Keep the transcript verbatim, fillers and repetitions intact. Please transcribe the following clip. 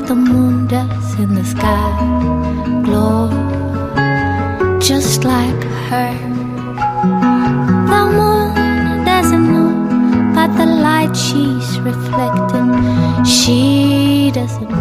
the moon does in the sky, glow just like her.